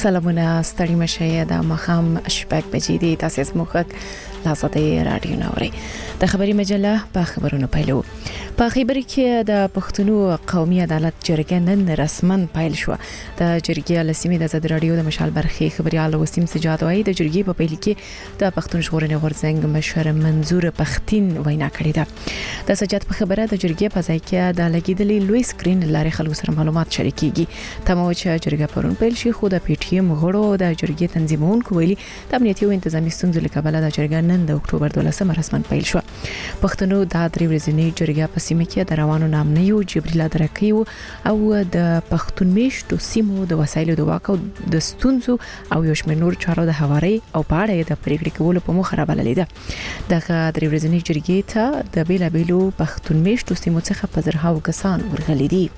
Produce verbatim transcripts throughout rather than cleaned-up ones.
سلامونه ستړي مشه د مخام شپږ بجې دي تاسو زموږ لازمه رادیو نوري د خبري مجله په خبرونو پیلو په خبري کې د پښتنو قومي عدالت جرګه نن رسمن پیل شو د جرګې لسمې د زد رادیو د مشال برخي خبريال وسیم سجاد وايي د جرګې په پیل کې د پښتون ژغورنې غورځنګ مشر منظور پښتين وینا کړې ده د سجاد په خبره د جرګې په ځای کې د لګیدلې لوی سکرین لارې خلکو سره معلومات شریکيږي تمو چې جرګه پرون پیل شي خو د پی ټی ایم غړو د جرګې تنظیمونکو ویلي د امنیتي او انتظامی ستونزو لکبله د جرګه نن د اکتوبر دولسمه رسمن پیل شو پښتنو د درې ورځې جرګه په سیمه کې د روانو نامنیو جبريل درکیو او د پښتون میشتو سیمو د وسایلو د واکو د ستونزو او یو شمېر نور چارو د هواري او پاړې د پریکړې کولو په مخ رابللې ده دغه درې ورځې جرګې ته د بیلابیلو پښتون میشتو سیمو څخه په زرهاو کسان ورغلي دي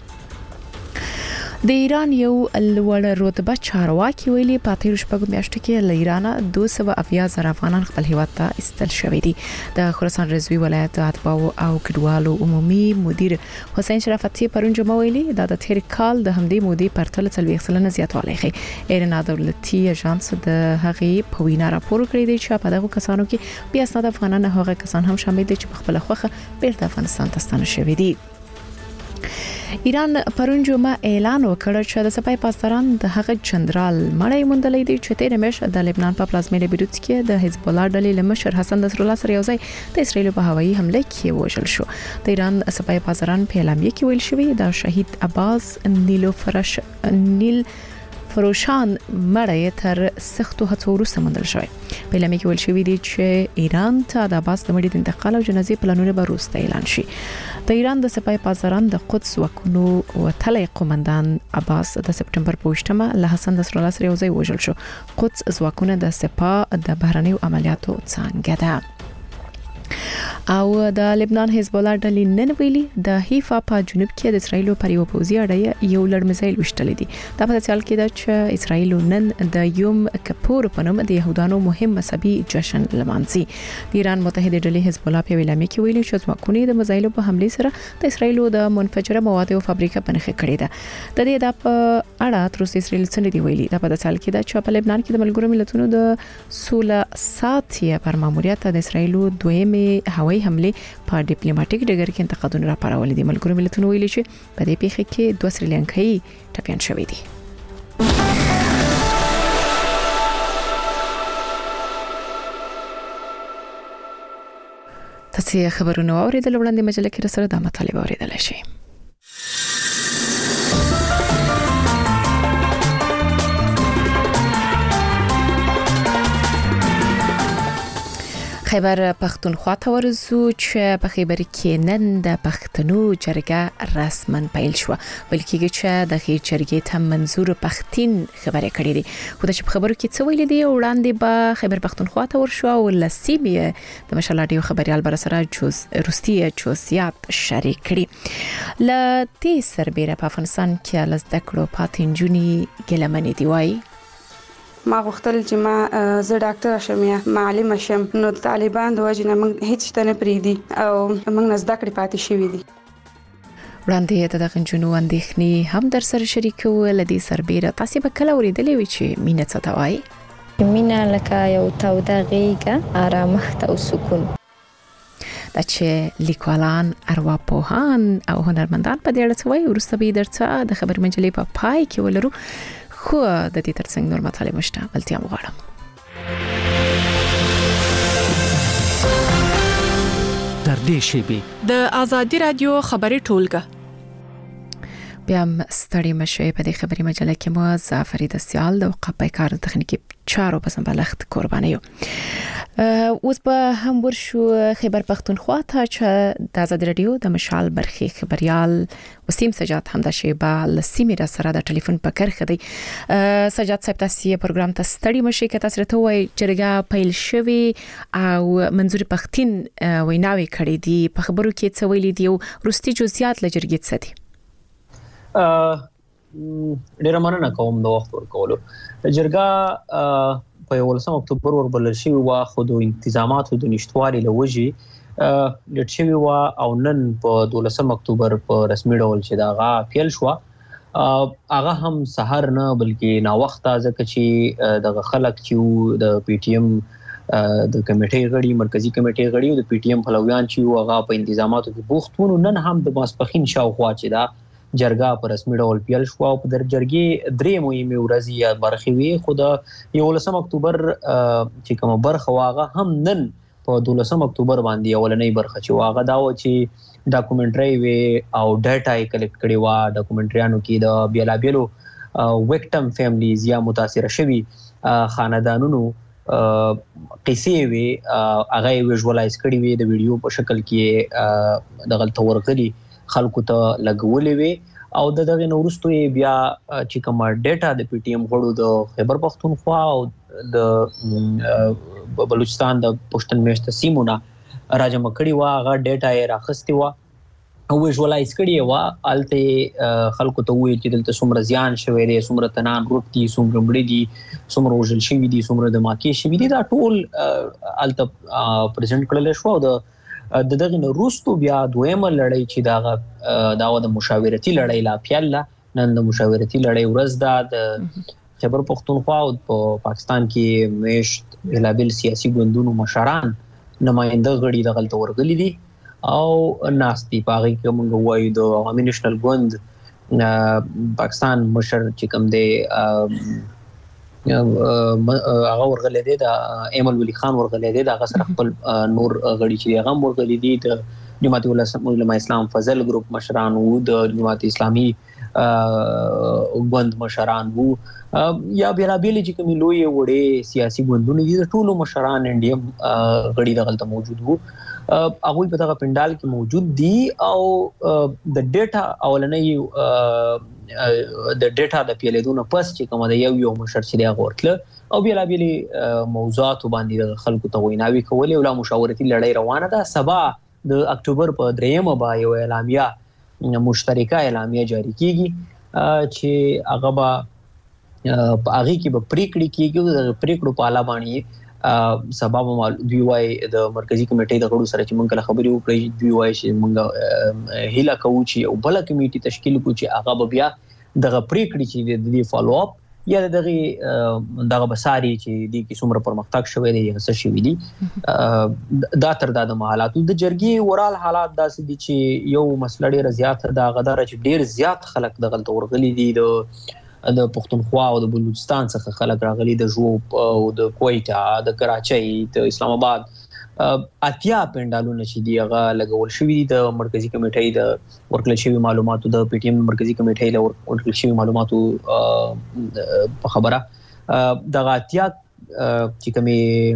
د ایران یو لوړ رتبه چارواکي ویلي په تیر شپږ میاشتو کې له ایران دوه سوه اویا زره افغانان خپل هیواد ته استل شوې دي د خراسان رضوی ولایت اتباو او کډوالو عمومي مدیر حسین شرافتی پرون جمعه ویلي د تیر کال د همدې مودې پرتله څلوېښت سلنه زیاتوالی ښیي ایران دولتي اژانس د هغې په وینا راپور کړی دی چې په دغه کسانو کې بیا اسناد افغانان هغه کسان هم شامل دي چې په خپل خوخه بیرته افغانستان ته ستانه شوي دي ایران پرون جمعه اعلان وکړ چې د سپای پاسداران د هغه جنرال مړی موندلې دي چې تیر میاشت د لبنان په پلازمینه بیروت کې د حزب الله ډلې مشر حسن نصر الله سره یوځای د اسرایل په هوایي حمله کې وژل شو د ایران سپای پاسداران په اعلامیه کې ویل شوی د شهید عباس نیلوفرش نیل فروشان مړی تر سختو هڅو وروسته موندل شوی په اعلامیه کې ویل شوی دی چې ایران ته د عباس د مړي د انتقال او جنازې پلانونه به وروسته اعلان شي د ایران د سپای پاسداران د قدس وکونو وتلې قومندان عباس د سپټمبر په وشتمه له حسن نصر الله سره یوځای وژل شو قدس ځواکونه د سپا د بهرنیو عملیاتو څنګه ده او د لبنان حزب الله ډلې نن ویلي د حیفا په جنوب کې د اسرایل پر یو پوزي اړه یو لړ میزایل وشتل دي دا په ځل کې د چې اسرایل نن د یوم کپور په نوم د يهودانو مهم مذهبي جشن لمانځي د ایران متحده ډلې حزب الله په ویلامي کې ویلي چې ځواکونه د میزایل په حمله سره د اسرایل د منفجره موادو فابریکه بنخ کړې ده د دې د په اړه تر اوسه اسرایل څنګه دی ویلي دا په ځل کې د چې په لبنان کې د ملګرو ملتونو د سوله ساتي پر ماموریت د اسرایل دویمه هوایي حمله په ډیپلوماټیک ډګر کې انتقادونه راپارول دي ملګرو ملتونو ویلي چې په دې پیښه کې دوه سریلانکایي ټپيان شوي دي تاسو خبرونه اوریدل وړاندې مجله کې سره د مطالبه اوریدل شي خیبر پختونخوا ته ورزو چې په خیبر کې نن د پښتنو جرګه رسمن پیل شو بلکې چې د جرګې ته منظور پښتين خبرې کړې دي خو د خبرو کې څه ویل دي وړاندې به خیبر پختونخوا ته ورشو او لسیبه د مشال رادیو خبريال بر سره جوز روسیه جوزيات شریک کړي ل دې سربېره په افغانستان کې لزدکړو پاتینجونی ګلمنې دی وای ما غوښتل چې ما زه ډاکټر شم یا معلم شم نو طالبان د وجه نه موږ هیڅ څه نه پریدي او موږ نزد کړی پاتې شوې دي وړاندې د دغه جنو اندېښنې هم در سره شریکو لدی سربېره تاسو به کله ورېدلې وي چې مینه څه ته وایي مینه لکه یو توده غېږه آرامښت او سکون دا چې لیکوالان ارواپوهان او هنرمندان په دې اړه څه وایي وروسته به درڅه د خبر مجلې په پای کې ولرو خو د دې ترڅنګ نور مطالب مشته بلتیا مغواړم تر دې شی د آزادي رادیو خبري ټولګه بیا ستړي مشه په دې خبري مجله کې مو زعفري د سیال د وقفه کار تخنیکی چارو په سمبالښت قرباني یو اوس به هم ورشو خیبر پختونخوا ته چې د آزاد رادیو د مشال برخي خبريال وسیم سجاد هم د شیبه لسیمه را سره د ټلیفون په کرخه دی سجاد صاحب تاسو پروګرام ته ستړي مشه کې تاسو ته وای جرګه پیل شوی او منظور پختين ویناوي کړی دی په خبرو کې څه ویل دی او روستي جزئیات لجرګیت څه دي ډیر مننه کوم د وخت ورکولو جرګه په یولسم اکتوبر وربلل شوی وا خو د انتظاماتو د نشټوالي لوجي لټ شوی وا او نن په دولسم اکتوبر په رسمي ډول چې دا غا پیل شو هغه هم سحر نه بلکې نا وخت ځکه چې د خلک چې د پی ټی ایم د کمیټې غړي مرکزی کمیټې غړي او د پی ټی ایم پلویان چې هغه په انتظاماتو کې بوخت وو نن هم د ماسپخین شاوخوا چې دا جرګه په رسمي ډول پیل شو او په در جرګې درې مهمه ورځې یا برخې وي خو د یولسم اکتوبر چې کومه برخه واغه هم نن په دولسم اکتوبر باندې اولنۍ برخه چې واغه دا و چې ډاکومنټري وی او ډاټا یې کلیکټ کړي وا ډاکومنټریانو کې د بیلابیلو ویکټم فیملیز یا متاثر شوي خاندانونو قصې وی هغه ویژوالایز کړي وي د ویډیو په شکل کې د غلطه ورغلي خلکو ته لګولې وي او د دغه نورستو بیا چې کوم ډاټا د پی ټی ایم غړو د خیبر پختونخوا او د بلوچستان د پښتون میشته سیمونه راجم کړي وا هغه ډاټا یې راخستي وا او ویژوالایز کړي وا الته خلکو ته وایي چې دلته څومره زیان شوی دی څومره تنان روټ دي څومره مړي دي څومره وژل شوي دي څومره د ماکې شوي دي دا ټول الته پرزنټ کړل شو او د دغه وروسته بیا دویمه لړۍ چې دا دا د مشاورتي لړۍ لا پیاله نن د مشاورتي لړۍ ورځ ده د خیبر پختونخوا او په پاکستان کې میشت بلابل سیاسي ګوندونو مشران نماینده غړي د غلطه ورغلي دي او ناستي پاغي کوم غوي د عوامي نېشنل ګوند پاکستان مشر چې کوم دی هغه ورغلي دي د ایمل ولی خان ورغلي دي د غسر خپل نور غړي چې هغه ورغلي دي د جماعت علماء اسلام فضل ګروپ مشران وو د جماعت اسلامي ګوند مشران وو یا بیلابیل چې کوم لوی وړي سیاسي ګوندونه دي د ټولو مشران انډیم غړي د غلطه موجود وو هغه په دغه پندال کې موجود دي او د ډاټا اولنۍ د ډاټا د پیلېدو نه پس چې کوم د یو یو مشر چې دی غورتله او بیلابیل موضوعات باندې د خلکو ته ویناوي کولې او لا مشاورتي لړۍ روانه ده سبا د اکتوبر په دریمه با یو اعلامیه مشترکه اعلامیه جاری کیږي چې هغه به په هغه کې به پریکړې کیږي د پریکړو په اړه باندې سبب دوی وای د مرکزی کمیټې د غړو سره چې موږ له خبرې وکړې دوی وای چې موږ هیله کوو چې یو بل کمیټه تشکیل کړو چې هغه بیا دغه پریکړې چې د دې فالو اپ یا دغه دغه بساري چې د کیسومره پرمختګ شوی دی څه شوی دی دا تر دا د حالاتو د جرګي ورال حالات داسې دي چې یو مسله ډیره زیاته دا غدار چې ډیر زیات خلک د غلط ورغلي دي د د پښتونخوا او د بلوچستان څخه خلک راغلي د جوب او د کویټه د کراچۍ د اسلام آباد اتیا پندالونه چې دی هغه لګول شوی دي د مرکزی کمیټې د ورکل شوی معلوماتو د پی ټی ایم مرکزی کمیټې له ورکل شوی معلوماتو په خبره د اتیا چې کومي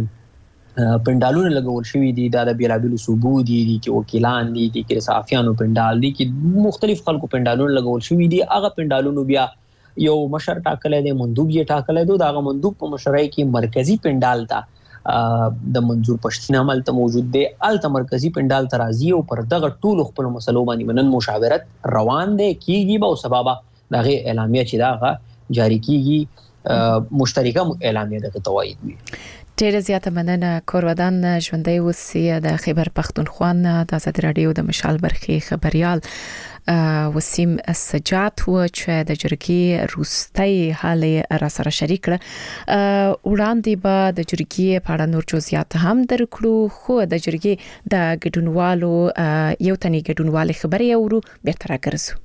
پندالونه لګول شوی دي د بیلابیلو صوبو دي چې وکیلان دي چې صحافیانو پندال دي چې مختلف خلکو پندالونه لګول شوی دي هغه پندالونه بیا یو مشر ټاکل دی مندوب یې ټاکل دی دا هغه مندوب په مشرۍ کې مرکزی پندال ته د منظور پښتین عمل ته موجود دی الته مرکزی پندال ترازی او پر دغه ټول خپل مسلو باندې منن مشاورت روان دی کیږي به او سبب دغه اعلامیه چې دا جاری کیږي مشترکه اعلامیه د توایید وي ډیره زیاته مننه کورودان ژوندۍ اوسئ د خیبر پختونخوا د آزادي رادیو د مشال برخې خبريال وسیم سجاد و چې د جرګې روستۍ حالې را سره شریک کړه وړاندې به د جرګې په اړه نور جزئیات هم درکړو خو د جرګې د ګډونوالو یو تنې ګډونوالي خبرې اورو بیرته راګرځو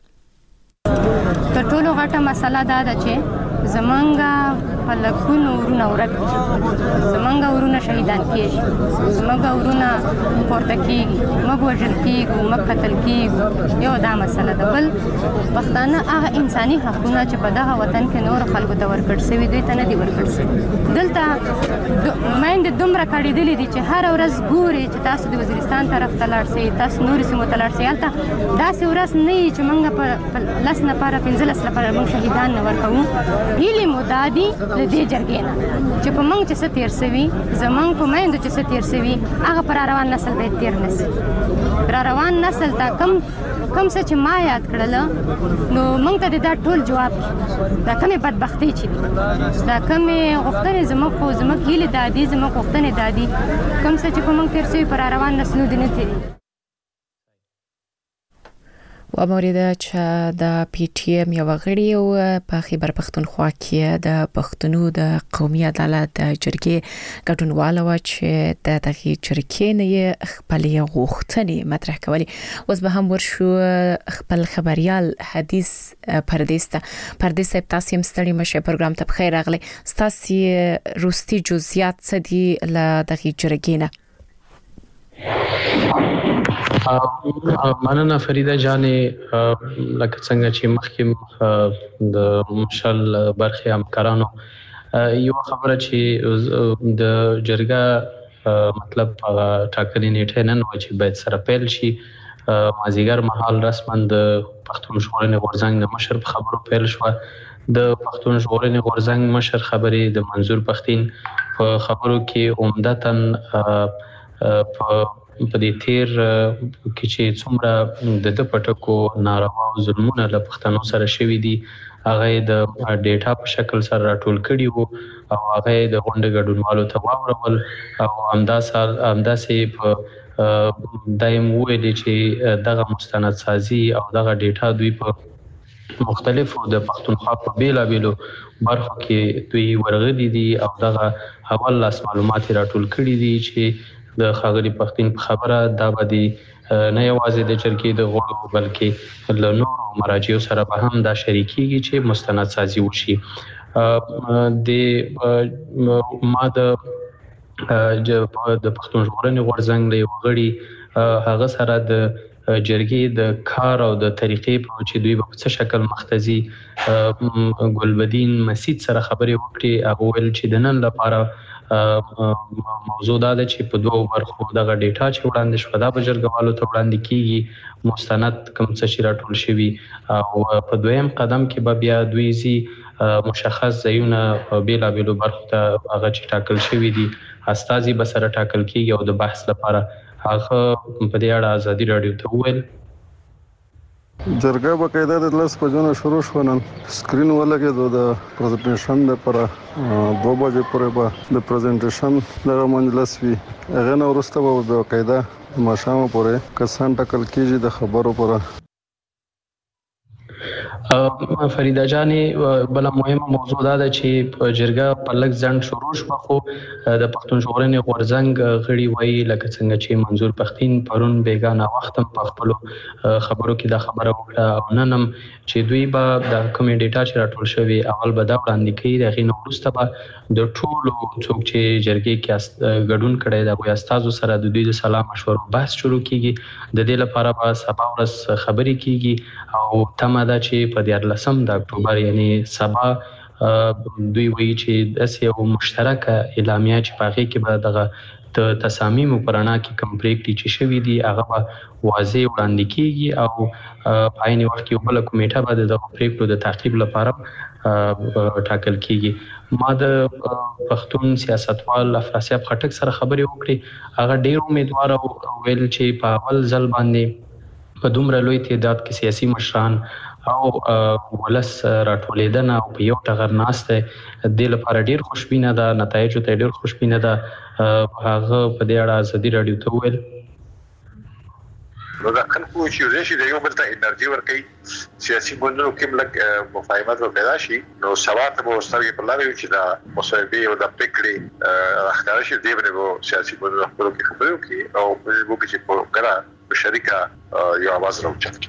تر ټولو غټه مسله دا ده چې زمونږ په لکونو ورونه ورک دي زمونږ ورونه شهیدان کیږي زمونږ ورونه پورته کیږي موږ وژل کیږو موږ قتل کیږو یو دا مسله ده بل پښتانه هغه انساني حقونه چې په دغه وطن کې نور خلکو ته ورکړل شوي دوی ته نه دي ورکړل شوي دلته میندې دومره کړېدلې دي چې هره ورځ ګوري چې تاسو د وزیرستان طرف ته لاړ شئ تاسو نورې سیمو ته لاړ شئ هلته داسې ورځ نه وي چې موږ په لس نفره پنځلس نفره موږ شهیدان نه ورکوو هیلې مو دا دي د دې جرګې نه چې په موږ چې څه تېر شوي زموږ په میندو چې څه تېر شوي هغه په را روان نسل باید تېر نه شي را روان نسل ته کم کم څه چې ما یاد کړله نو موږ ته د دا ټول جواب دا کومې بدبختۍ چې دي دا کومې غوښتنې زموږ خو زموږ هیلې دا دي زموږ غوښتنې دا دي کوم څه چې په موږ تېر شوي په را روان نسلونو دې نه تېرېږي و مورید چې د پی ټی ایم یو غړي او په خیبر پښتونخوا کې د پښتنو د قومي عدالت د جرګې ګډونوال و چې د دغه جرګې نه خپلې غوښتنې مطرح کولې. اوس به هم ورشو خپل خبريال حدیث پردیس ته. پردیس تاسو هم ستړي مشه پروګرام ته بخیر راغلی. تاسو روستي جزئیات څه دي ل دغه جرګې نه؟ مننه فریده جانې. لکه څنګه چې مخکې د مشل برخې همکارانو یو خبره چې د جرګه مطلب ټاکلې نیټه نن و چې باید سره پیل شي. مازیګر مهال رسما د پښتون ژغورنې غورځنګ د مشر په خبرو پیل شو. د پښتون ژغورنې غورځنګ مشر خبرې د منظور پښتين په خبرو کې عمدتاً په په دې تیر کې چې څومره د د پټکو ناروا او ظلمونه له پښتنو سره شوي دي هغه د ډیټا په شکل سره راټول کړي وو او هغه د غونډې ګډونوالو ته واورول او همداسال همداسې په دایم ویل چې دغه مستند سازي او دغه ډیټا دوی په مختلفو د پښتونخوا په بیلابیلو برخو کې دوی ورغلي دي او دغه حواله لاس معلومات راټول کړي دي چې د خاغلی پښتين په خبره دا بدی نه یوازې د جرګې د غړو بلکې له نورو مراجعو سره به هم دا شریکيږي چې مستند سازي وشي. د ما د د پښتون ژغورنې غورځنګ د یو غړي هغه سره د جرګې د کار او د طریقې په چې دوی په څه شکل مختزي ګلبدین مسجد سره خبرې وکړي. هغه ویل چې د نن لپاره موضوع دا ده چې په دوه برخو دغه ډیټا چې وړاندې شو دا به جرګوالو ته وړاندې کیږي مستند کوم څه چې راټول شوي او په دویم قدم کې به بیا دوی زی مشخص ځایونه بیلابیلو برخو ته هغه چې ټاکل شوي دي استازي به سره ټاکل کیږي او د بحث لپاره هغه په دې اړه ازادي رادیو ته وویل. جرګه باقاعده د لاس په جون شروع شو. نن سکرین ولګېدو د پریزنټیشن لپاره دوه بجې پورې به د پریزنټیشن دغه مجلس وي. هغه نو وروسته به باقاعده ماشام پورې کسان ټاکل کیږي د خبرو پورې. فریده جانې بل مهمه موضوع دا ده چې جرګه په لږ ځند شروع شو خو د پښتون ژغورنې غورځنګ غړي وایي لکه څنګه چې منظور پښتين پرون بیگانه وخت په خپل خبرو کې دا خبره وکړه او ننم چې دوی به د کوم ډیټا چې راټول شوی اول به دا وړاندې کوي. دغه نو وروسته به د ټولو څوک چې جرګې کې ګډون کړي دا وي استادو سره د دوی د سلام مشورو بحث شروع کیږي. د دې لپاره به سبا ورځ خبرې کیږي او تمه ده چې په دیارلسم د اکتوبر یعنی سبا دوی وایي چې داسې یو مشترکه اعلامیه چې په هغې کې به دغه تصامیمو په رڼا کې کوم پرېکړې چې شوي دي هغه به واضح وړاندې کیږي او په عین وخت کې یو بله کمیټه به د دغو پرېکړو د تعقیب لپاره ټاکل کیږي. ما د پښتون سیاستوال افراسیاب خټک سره خبرې وکړې. هغه ډېر امیدوار ویل چې په اول ځل باندې په دومره لوی تعداد کې سیاسي مشران او ولس راټولېدنه او په یو ټغر ناسته د لپاره ډیر خوشبینه ده. نتایج ته ډیر خوشبینه ده. هغه په دې اړه ازادي رادیو ته ویل نو دا خلکو چې ورشي د یو بل ته انرژي ورکړي سیاسي ګوندونو کې ملک مفاهمت پیدا شي نو سوات به ستاسو په لاره چې دا مصاحبه او د پکړې راخاره شي دی به سیاسي ګوندونو خپل کې خبرو کې او په دې وګړي چې په ګره شریکه یو आवाज راوچت.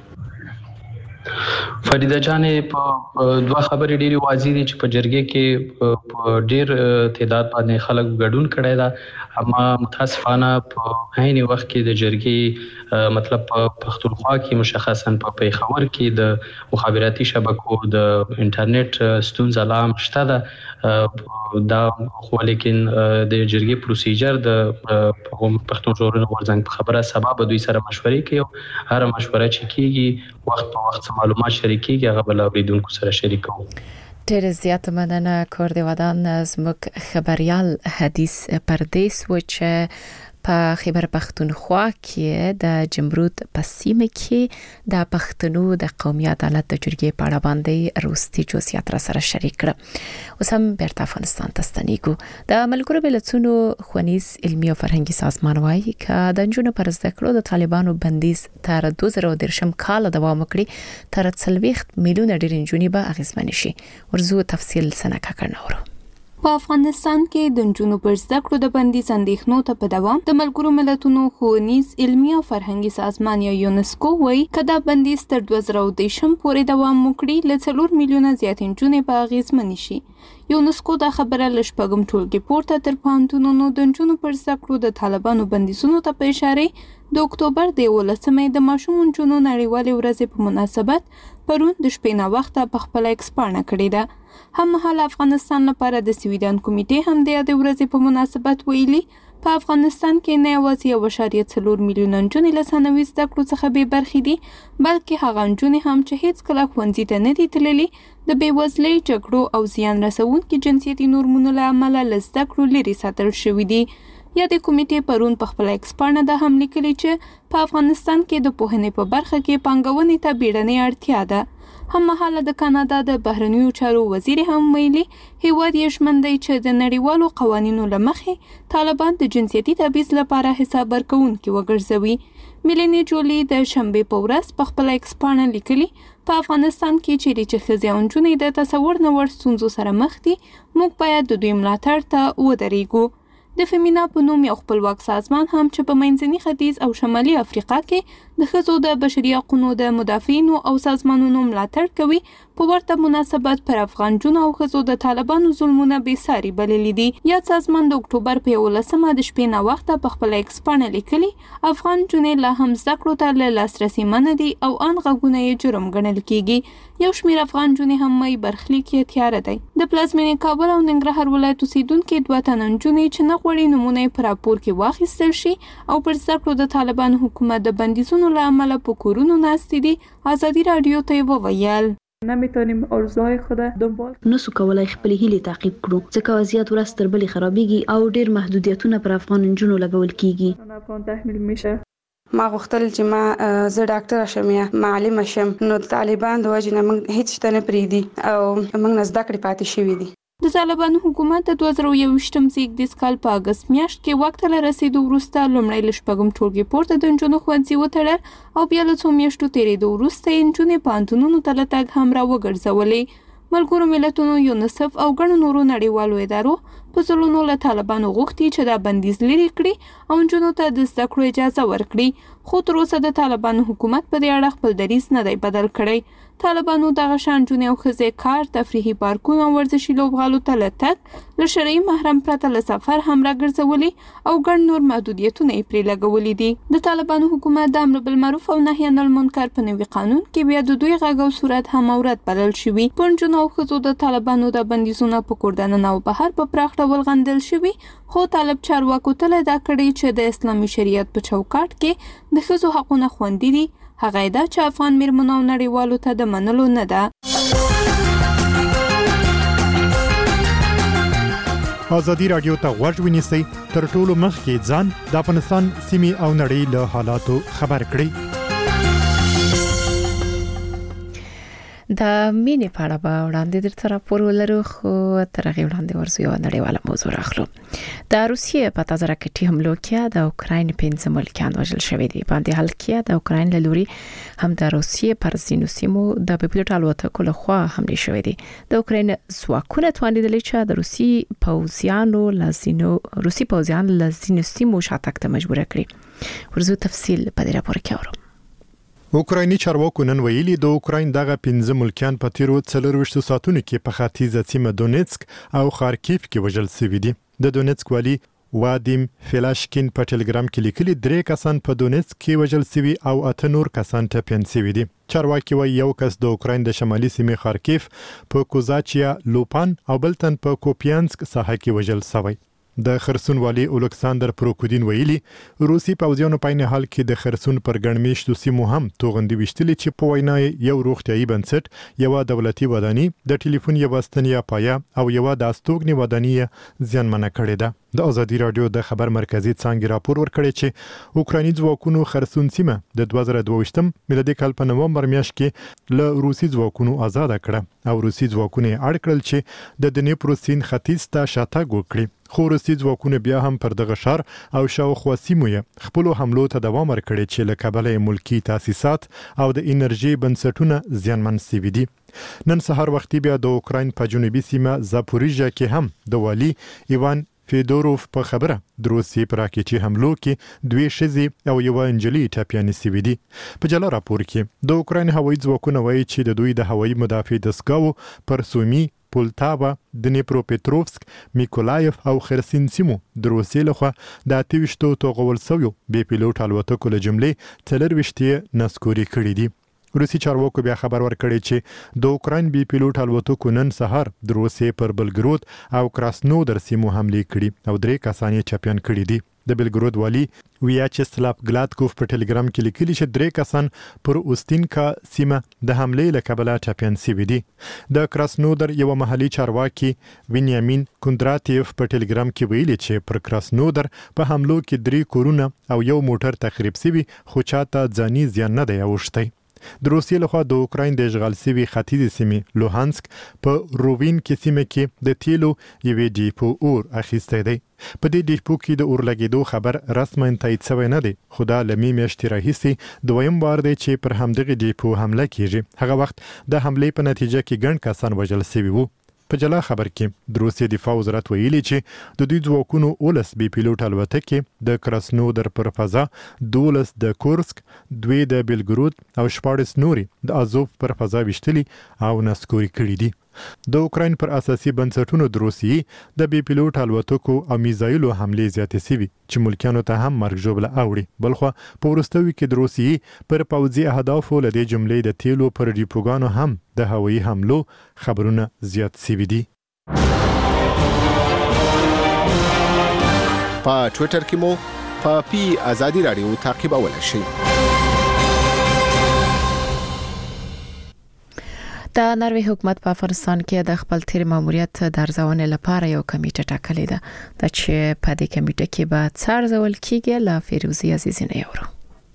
فریده جانې په دوه خبرې ډېری واضح دي چې په جرګې کې په ډېر تعداد باندې خلک ګډون کړی دا اما متاسفانه په عین وخت کې د جرګې مطلب په پښتونخوا کې مشخصا په پیښور کې د مخابراتي شبکو د انټرنیټ ستونزه لا هم شته ده دا خو لیکن د جرګې پروسیجر د پښتون ژغورنې غورځنګ په خبره سبا به دوی سره مشورې کوي. هر مشوره چې کیږي وخت په وخت معلومات شریکيږي هغه بل اوریدونکو سره شریکو. ډېر زیات مننه کور دی ودان زموږ خبريال حدیث پردیس و چې په خیبر پختونخوا کې د جمرود په سیمه کې د پښتنو د قومي عدالت د جرګې په اړه باندې روستي جزئیات را سره شریک کړه. اوس هم بیرته افغانستان ته ستنیږو. د ملګرو ملتونو ښوونیز علمي او فرهنګي سازمان وايي چې د نجونو پر زده کړو د طالبانو بندیز تر دوه زره درشم کال دوام وکړي تر څلوېښت میلیونه ډېر نجونې به اغیزمن شي. ورزو تفصیل سنکه کړناورو. په افغانستان کې د نجونو پر زده کړو د بندیز اندېښنو ته په دوام د ملګرو ملتونو ښوونیز علمي او فرهنګي سازمان یا یونسکو وايي چې دا بندیز تر دوه زره درشم پورې دوام وکړي ل څلور میلیونه زیات نجونې به اغیزمن شي. یونسکو دا خبره ل شپږم ټولګي پورته تر پوهنتونونو د نجونو پر زده کړو د طالبانو بندیزونو ته په اشاره د اکتوبر د یولسمې د ماشوم نجونو نړیوالې ورځې په مناسبت پرون د شپې نه وخته په خپل ایکسپانه کړې ده. هم مهال افغانستان لپاره د سویډن کمیټې هم د یادې ورځې په مناسبت ویلي په افغانستان کې نه یوازې یو اعشاریه څلور میلیونه نجونې له ثانوي زده کړو څخه بې برخې دي بلکې هغه نجونې هم چې هیڅ کله ښوونځي ته نه دي تللي د بېوزلۍ جګړو او زیان رسونکي جنسیتي نورمونو له امله له زده کړو لرې ساتل شوي دي. یادې کمیټې پرون په خپل ایکسپانه ده هم لیکلي چې په افغانستان کې د پوهنې په برخه کې پانګونې ته بیړنۍ اړتیا ده. هم مهاله د کاناډا د بهرنیو چارو وزیر هم ویلي هیواد یې ژمن دی چې د نړیوالو قوانینو له مخې طالبان د جنسیتي تبعیض لپاره حساب ورکوونکي وګرځوي. میلینی جولی د شنبې په ورځ په خپل ایکسپانه لیکلي په افغانستان کې چیرې چې ښځې او نجونې د تصور نه وړ ستونزو سره مخ دي موږ باید د دوی ملاتړ ته ودرېږو. د فیمینا په نوم یو خپلواک سازمان هم چې په منځني ختیځ او شمالي افریقا کې د ښځو د بشري حقوقو د مدافعینو او سازمانونو ملاتړ کوي په ورته مناسبت پر افغان جنو او ښځو د طالبانو ظلمونه بې ساري بللي دي. یاد سازمان د اکتوبر په یولسمه د شپې نه وخته په خپل ایکسپانه لیکلي افغان جنې لا هم زده کړو ته له لاسرسي منع دي او ان غږونه یې جرم ګڼل کیږي. یو شمېر افغان جنې هم مې برخلیک یې تیاره دی. د پلازمینې کابل او ننګرهار ولایت اوسیدونکي دوه تنه نجونې چې نه غواړي نمونه یې په راپور کې واخیستل شي او پر زده کړو د طالبان حکومت د بندیزونو له امله په کورونو ناستې دي ازادي راډیو ته وویل نمیتونیم ارزوهای خود دنبال نسو کولای خپل هیلې تعقیب کړو ځکه وضعیت ورځ تر بلې خرابېږي او ډېر محدودیتونه پر افغان نجونو لګول کیږي. افغان تحمیل میشه ما غوښتل چې ما زه ډاکټر شم یا معلم شم نو طالبان د وجه نه موږ هیڅ شته نه پریدي او موږ نه زده کړې پاتې شوي دي. د طالبانو حکومت د دوه زره یوویشتم زیږدیز کال په اګست میاشت کې واک ته له رسېدو وروسته لومړی له شپږم ټولګي پورته د نجونو ښوونځي وتړل او بیا له څو میاشتو تېرېدو وروسته یې نجونې پوهنتونونو ته له تګ هم راوګرځولې. ملګرو ملتونو یونیسف او ګڼو نورو نړیوالو ادارو په ځلونو له طالبانو غوښتي چې دا بندیز لرې کړي او نجونو ته د زده کړو اجازه ورکړي خو تر اوسه د طالبانو حکومت په دې اړه خپل دریځ نه دی بدل کړی. طالبانو دغه شان نجونې او ښځې کار تفریحي پارکونه او ورزشي لوبغالو ته له تګ له شرعي محرم پرته له سفر هم راګرځولي او ګڼ نور محدودیتونه یې پرې لګولي دي. د طالبانو حکومت د امر بالمعروف او نهي عن المنکر په نوي قانون کې بیا د دوی غږ او صورت هم اورد بلل شوي. پر نجونو او ښځو د طالبانو د بندیزونه په کور دننه او بهر په پراخ ډول غندل شوي خو طالب چارواکو تل دا کړی چې د اسلامي شریعت په چوکاټ کې د ښځو حقونه خوندي دي هغه دا چې افغان میرمنو او نړیوالو ته د منلو نه ده. ازادي راډیو ته غوږ ونیسئ تر ټولو مخکې ځان د افغانستان سیمې او نړۍ له حالاتو خبر کړئ. د مینې په اړه به وړاندې درته راپور ولرو خو تر هغې وړاندې ورځو یوه نړیواله موضوع راخلو. د روسیې په تازه راکټي حملو کې د اوکراین پنځه ملکیان وژل شوي دي. په همدې حال کې د اوکراین له لوري هم د روسیې پر ځینو سیمو د بېپیلوټ الوتکو لخوا حملې شوې دي. د اوکراین ځواکونه توانېدلي چې د روسي پوځیانو له ځینو روسي پوځیان له ځینو سیمو شاتګ ته مجبوره کړي. ورځو تفصیل په دې راپور کې اورو. اوکرایني چارواکو نن ویلي د اوکراین دغه پنځه ملکیان په تیرو څلورویشتو ساعتونو کې په ختیځه سیمه دونیتسک او خارکیف کې وژل شوي دي. د دونیتسک والی وادیم فلاشکین په ټلګرام کې لیکلي درې کسان په دونیتسک کې وژل شوي او اته نور کسان ټپیان شوي دي. چارواکي وايي یو کس د اوکراین د شمالي سیمې خارکیف په کوزاچیا لوپان او بل تن په کوپیانسک ساحه کې وژل شوی. د خرسون والی الکساندر پروکودین ویلي روسي پوځیانو په عین حال کې د خرسون پر ګڼمېشتو سیمو هم توغندي وشتلې چې په وینا یو روغتیايي بنسټ یو دولتي وداني د ټلیفون یو ستنیا پایا او یو د استوګنی وداني ځانمنه کړې ده. د ازادي رادیو د خبر مرکزی څنګه راپور ورکړی چې اوکراني ځواکونو خرسون سیمه د دوه زره دوه ویشتم میلادي کال په نومبر میاشت کې له روسي ځواکونو آزاد کړه او روسي ځواکونه اړ کړل چې د دنیپرو سیند ختیځ ته شاتګ وکړي. خو روسي ځواکونه بیا هم پر دغه ښار او شاوخوا سیمو یې خپلو حملو ته دوام ورکړی چې له کبله ملکی تاسیسات او د انرژي بنسټونه زیانمن شوي دي. نن سهار وختي بیا د اوکراین په جنوبي سیمه زاپوریژیا کې هم د والي ایوان فیدوروف په خبره د روسي پر راکټي حملو کې دوی ښځې او یو انجلي ټاپیانې سوي دي. په جلا راپور کې د اوکراین هوایي ځواکونه وایي چې د دوی د هوایي مدافع دستګاو پر سومي پولتاوا، دنیپروپیتروفسک، میکولایف او خرسین سیمو د روسیې لخوا د اته ویشتو توغول سویو بې پیلوټ الوتکو له جملې څلور ویشت یې نسکوري کړي دي. روسي چارواکو بیا خبر ورکړی چې د اوکراین بي پیلوټ الوتکو نن سهار د روسیې پر بلګرود او کراسنودر سیمو حملې کړي او درې کسان یې چاپیان کړي دي. د بلګرود والی ویاچسلاف ګلادکوف په ټلګرام کې لیکلي چې درې کسان پر اوستینکا سیمه د حملې له کبله چاپیان شوي دي. د کراسنودر یو محلي چارواکي وینیامین کوندراتیف په ټلګرام کې ویلي چې پر کراسنودر په حملو کې درې کورونه او یو موټر تخریب شوي خو چاته ځاني زیان نه دی اوښتی. د روسیې لخوا د اوکراین د اشغال شوي ختیځې سیمې لوهانسک په رووین کې سیمه کې د تیلو یوې ډیپو اور اخیستی دی. په دې ډیپو کې د اور لګېدو خبر رسما تایید شوی نه دی خو دا له مې میاشتې راهیسې دویم وار دی چې پر همدغې ډیپو حمله کیږي. هغه وخت د حملې په نتیجه کې ګڼ کسان وژل شوي وو. په جلا خبر کې د روسیې دفاع وزارت ویلي چې د دوی ځواکونو اولس بي پیلوټ الوتکې د کراسنودر پر فضا، دولس د کورسک، دوی د بلګرود او شپاړس نوري د ازوف پر فضا وشتلي او نسکوري کړي دي. د اوکراین پر اساسي بنسټونو د روسیې د بي پیلوټ الوتکو او میزایلو حملې زیاتې شوي چې ملکیانو ته هم مرګ ژوبله اوړي. بلخوا په وروستیو کې د روسیې پر پوځي اهدافو له دې جملې د تیلو پر ډیپوګانو هم د هوایي حملو خبرونه زیات شوي دي. په ټویټر کې مو په پی ازادي رادیو تعقیبولی شئ. د ناروې حکومت په افغانستان کې د خپل تیر ماموریت د ارزونې لپاره یو کمیټه ټاکلې ده چې په دې کمیټه کې به څارځول کیږي. لا فیروزی عزیزی نه یورو.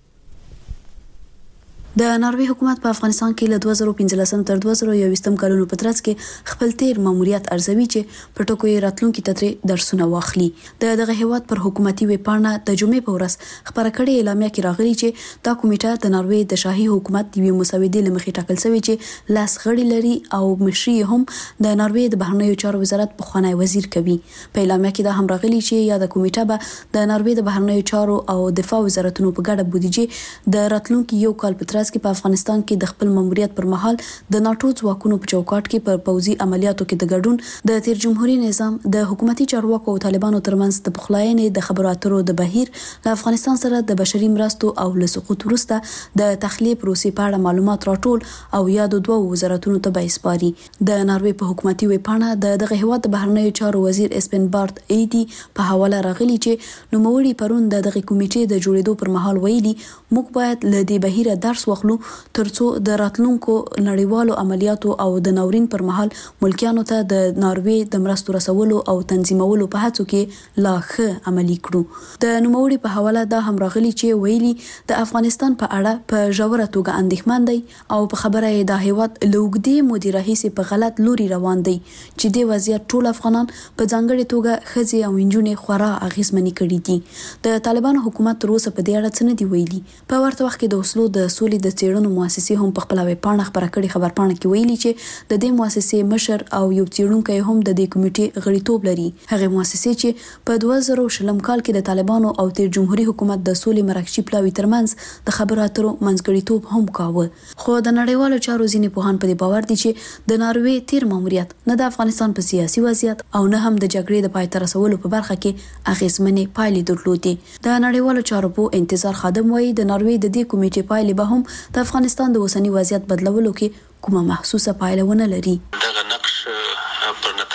د ناروې حکومت په افغانستان کې له دوه زره پنځلسم تر دوه زره یوویشتم کلونو په ترڅ کې خپل تیر ماموریت ارزوي چې په ټکو یې راتلونکي تدرې درسونه واخلي. د دغه هیواد پر حکومتي ویبپاڼه د جمعې په ورځ خبره کړې اعلامیه کې راغلي چې دا کمیټه د ناروې د شاهي حکومت د یوې مسودې له مخې ټاکل شوې چې لاس غړي لري او مشري هم د ناروې د بهرنیو چارو وزارت پخوانی وزیر کوي. په اعلامیه کې دا هم راغلي چې یا د کمیټه به د ناروې د بهرنیو چارو او دفاع وزارتونو په ګډه بودیجه د راتلونکي یو کال په ترڅ کې په افغانستان کې د خپل ماموریت پر مهال د ناتو ځواکونو په چوکاټ کې پر پوځي عملیاتو کې د ګډون د تیر جمهوریت نظام د حکومتي چارواکو او طالبانو ترمنځ د پخلاینې د خبرو اترو د بهیر له افغانستان سره د بشري مرستو او له سقوط وروسته د تخلیه پروسې په اړه معلومات راټول او یادو دوه وزارتونو ته به اسپاري. د ناروې په حکومتي ویبپاڼه د دغه هیواد د بهرنیو چارو وزیر اسپن بارت ایدي په حواله راغلي چې نوموړي پرون د دغه کمیټې د جوړېدو پر مهال ویلي موږ باید له دې بهیره درس واخلو ترڅو د راتلونکو نړیوالو عملیاتو او د ناورین پر مهال ملکیانو ته د ناروې د مرستو رسولو او تنظیمولو په هڅو کې لا ښه عملي کړو. د نوموړي په حواله دا هم راغلي چې ویلي د افغانستان په اړه په ژوره توګه اندېښمن دی او په خبره یې دا هیواد له اوږدې مودې راهیسې په غلط لوري روان دی چې د وضعیت ټول افغانان په ځانګړې توګه ښځې او نجونې خورا اغېزمنې کړي دي. د طالبانو حکومت تر اوسه په دې اړه څه نه دی ویلي. په ورته وخت کې د اوسلو د سولې د څېړنو مؤسسې هم په خپل ویبپاڼه خبره کړې خبرپاڼه کې ویلي چې د دې مؤسسې مشر او یو څېړونکی هم د دې کمیټې غړیتوب لري. هغه مؤسسې چې په دوه زره شلم کال کې د طالبانو او تیر جمهوریت حکومت د سولې مرکزي پلاوي ترمنځ د خبرو اترو منځګړیتوب هم کاوه. خو د نړیوالو چارو ځینې پوهان په دې باور دي چې د ناروې تیر ماموریت نه د افغانستان په سیاسي وضعیت او نه هم د جګړې د پای ته رسولو په برخه کې اغېزمنې پایلې درلودې. د نړیوالو چارو په انتظار خادم وایي د ناروې د دې کمیټې پایلې به هم د افغانستان د اوسنی وضعیت بدلولو کې کومه محسوسه پایله ونه لري. دغه نقش پر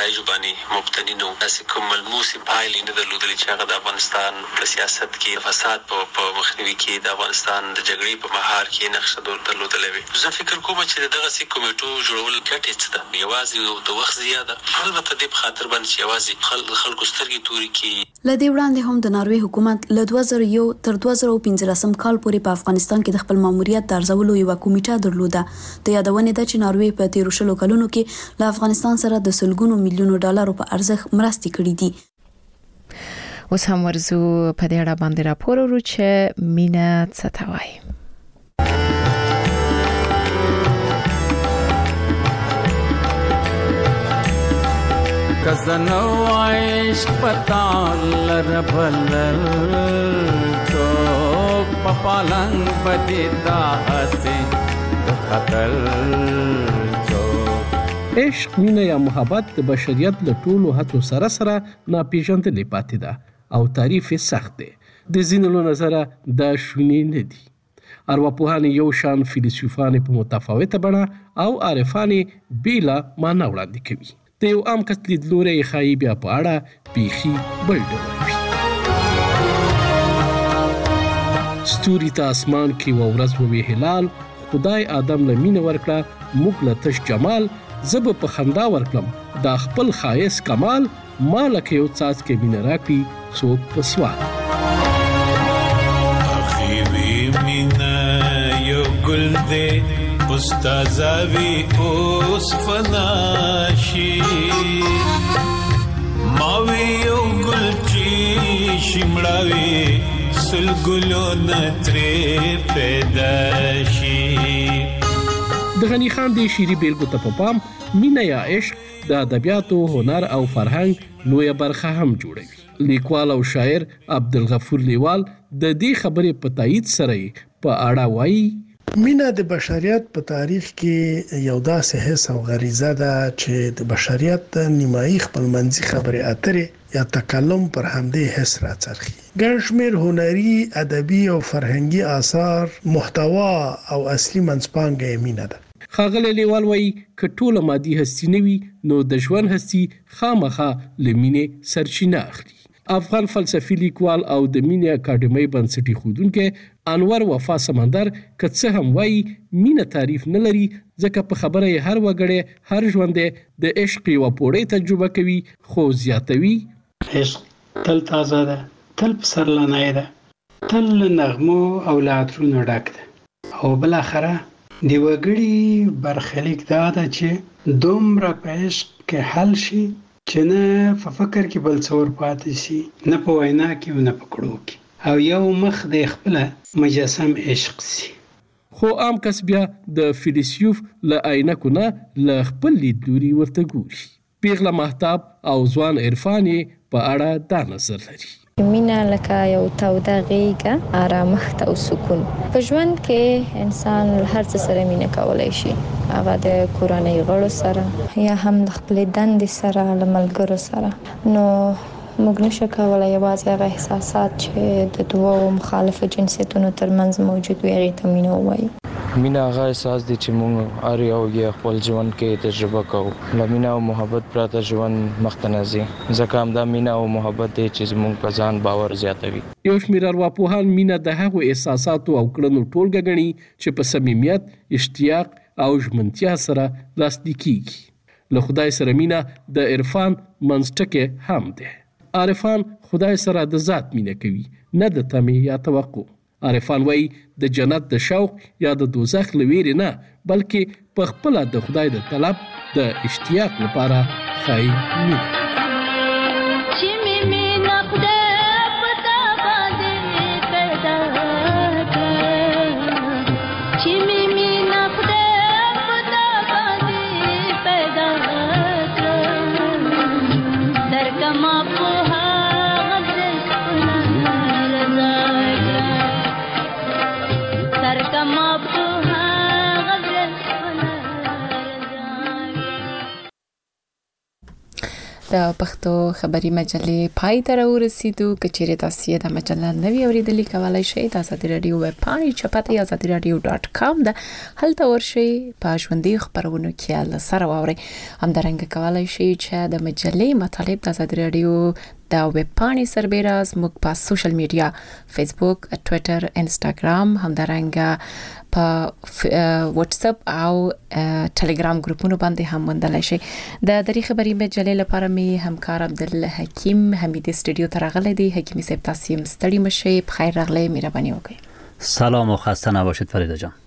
نتایج باندې مبتني نو تاسو کوم ملموس پایلې نه درلودلې چې هغه د افغانستان په سیاست کې فساد په مخنیوي کې د افغانستان د جګړې په مهار کې نقشه درلودلې وي. زه فکر کوم چې دغه سي کمیټو جوړول ګټه څه ده، یوازې د وخت زیاده البته د خاطر باندې یوازې خلک خلکو سترګې توري کې. لدې وړاندې هم د ناروې حکومت له دوه زره یو تر دوه زره پنځلسم کال پورې په افغانستان کې د خپل ماموریت د ارزولو یو کمیټه درلوده. د یادونې ده چې ناروې په تیرو شلو کلونو کې له افغانستان سره د سلګونو میلیونو ډالرو په ارزښت مرستې کړې دي. اوس هم ورزو په دې اړه باندې راپور ورو چې مینا څه ته وایي. کزنو عشق پتال ربلل چوک پپالنگ بدیدا حسی خطل چوک. عشق، مینه یا محبت د بشریت له ټولو هڅو سره سره ناپېژندلې پاتې ده او تعریف یې سخت دی. د ځینو له نظره دا شونې نه دي. ارواپوهان یو شان، فیلسوفان په متفاوته بڼه او عارفان بیله معنا وړاندې کوي. د یو عام کس لیدلوری ښایي بیا په اړه بیخي بل ډول وي. ستوري ته اسمان کې یوه ورځ ووی هلال، خدای آدم له مینه ورکړه موږ له تش جمال، زه به په خندا ورکړم دا خپل ښایست کمال، ما لکه یو څاڅکی مینه راکړي څوک په سوال. اخیری مینه یو ګل دی استازاوی اوس فناشی، ماوی یو گل چی شمړاوی سلګلو نترې پیداشی. د غنی خان د شیری بیلګو ته په پام مینه یا عشق د ادبیاتو، هنر او فرهنګ لویه برخه هم جوړوي. لیکوال او شاعر عبدالغفور لیوال د دې خبرې په تایید سره په اړه وایي: مینه د بشریت په تاریخ کې یو داسې حس او غریزه ده چې د بشریت د نیمایي خپلمنځي خبرې اترې یا تکلم پر همدې حس راڅرخي. ګڼ شمېر هنري، ادبي او فرهنګي آثار، محتوا او اصلي منځپانګه یې مینه ده. ښاغلی لیوال وایي که ټوله مادي هستي نه وي نو د ژوند هستي خامخا له مینې سرچینه اخلي. افغان فلسفي لیکوال او د مینې اکاډمۍ بنسټ ایښودونکی انور وفا سمندر که څه هم وایي مینه تعریف نه لري، ځکه په خبره یې هر وګړی، هر ژوندی د عشق یوه پوړۍ تجربه کوي، خو زیاتوي: عشق تل تازه ده، تل پسرلنی ده، تل له نغمو او له عطرونو ډک ده. او بالاخره د وګړي برخلیک دا ده چې دومره په عشق کې حل شي چې نه په فکر کې بل څور پاتې شي، نه په وینا کې او نه په کړو کې، او یو مخ د خپله مجسم عشق شي. خو عام کس بیا د فیلسوف له عینکو نه له خپل لیدلوري ورته ګوري. پیغله مهتاب او ځوان عرفان یې په اړه دا نظر لري: مینه لکه یو توده غېږه، آرامښت او سکون. په ژوند کې انسان هر څه سره مینه کولی شي، هغه د کورنۍ غړو سره یا هم د خپلې دندې سره، له ملګرو سره. نو موږ نشو کولی یوازې هغه احساسات چې د دوو مخالفو جنسیتونو ترمنځ موجود وي هغې ته مینه ووایو. مینه هغه احساس دی چې موږ هر یو یې خپل ژوند کې تجربه کوو. له مینه او محبت پرته ژوند مخته نه ځي، ځکه همدا مینه او محبت دی چې زموږ په ځان باور زیاتوي. یو شمېر ارواپوهان مینه د هغو احساساتو او کړنو ټولګه ګڼي چې په صمیمیت، اشتیاق او ژمنتیا سره لاسلیک کیږي. له خدای سره مینه د عرفان منځټکی هم دی. عارفان خدای سره د ذات مینه کوي، نه د تمې یا توقع. عارفان وایي د جنت د شوق یا د دوزخ له ویرې نه، بلکې په خپله د خدای د طلب د اشتیاق لپاره ښایي مینه. د پښتو خبري مجلې پای ته ورسیدو. کچېرې تاسو د مجله نوی اوریدلې کولای شئ د آزادي رادیو ویب پاڼې چپاته آزادي رادیو ډاټ کام د هلته ورشئ په ژوندۍ خبرونو کې له سره واورئ. همدارنګه کولای شئ چې د مجلې مطالب د آزادي رادیو د ویب پاڼې سربېره زموږ په سوشل میډیا فیسبوک، ټوئیټر، انسټاګرام، همدارنګه په واتس اپ او ټلګرام ګروپونو باندې هم موندلای شئ. د دری خبري مجلې لپاره می همکار عبدالحکیم حمیدی استودیو ته راغلی دی. حکیمی صاحب تاسو ستړي مشئ، بخیر راغلی، مهرباني وکړئ. سلام و خسته نباشید فریده جان.